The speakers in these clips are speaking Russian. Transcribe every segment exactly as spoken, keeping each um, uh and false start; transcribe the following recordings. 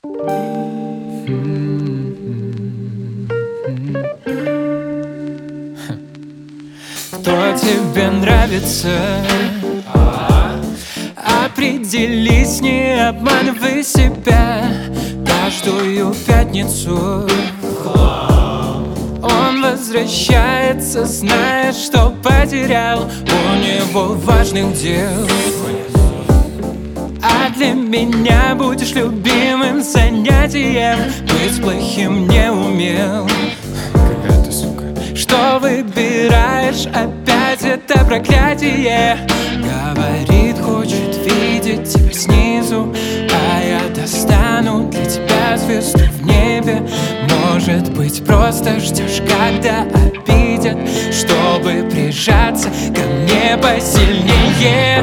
Кто тебе нравится? Определись, не обманывай себя. Каждую пятницу он возвращается, зная, что потерял. У него важных дел. А для меня будешь любимым занятием. Быть плохим не умел. Какая ты сука. Что выбираешь, опять это проклятие. Говорит, хочет видеть тебя снизу, а я достану для тебя звезду в небе. Может быть, просто ждешь, когда обидят, чтобы прижаться ко мне посильнее.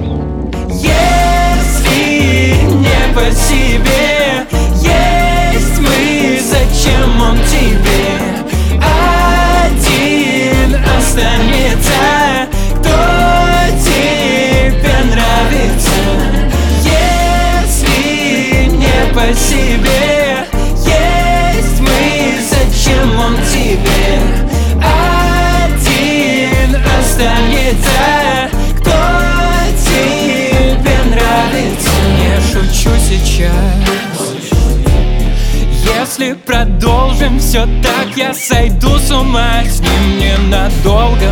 Если не по себе есть мы, зачем он тебе? Один останется, кто тебе нравится. Если не по себе есть мы, зачем он тебе? Один останется, кто тебе нравится. Не шучу сейчас. Если продолжим все так, я сойду с ума. С ним ненадолго,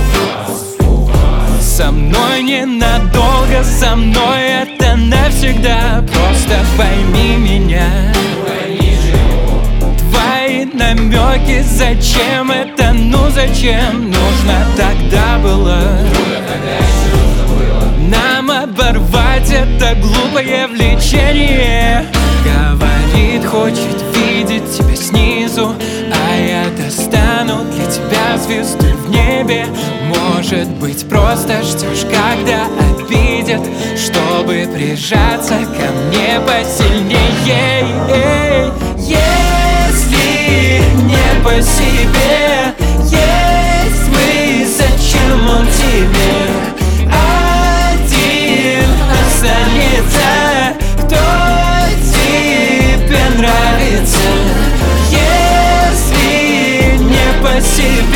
со мной ненадолго, со мной это навсегда. Просто пойми меня. Твои намеки, зачем это, ну зачем? Нужно тогда было нам оборвать это глупое влечение. Говорит, хочет видеть тебя снизу, а я достану для тебя звезду в небе. Может быть, просто ждешь, когда обидят, чтобы прижаться ко мне посильнее. Если не по себе есть мы, зачем он тебе? Один останется, кто тебе нравится. Если не по себе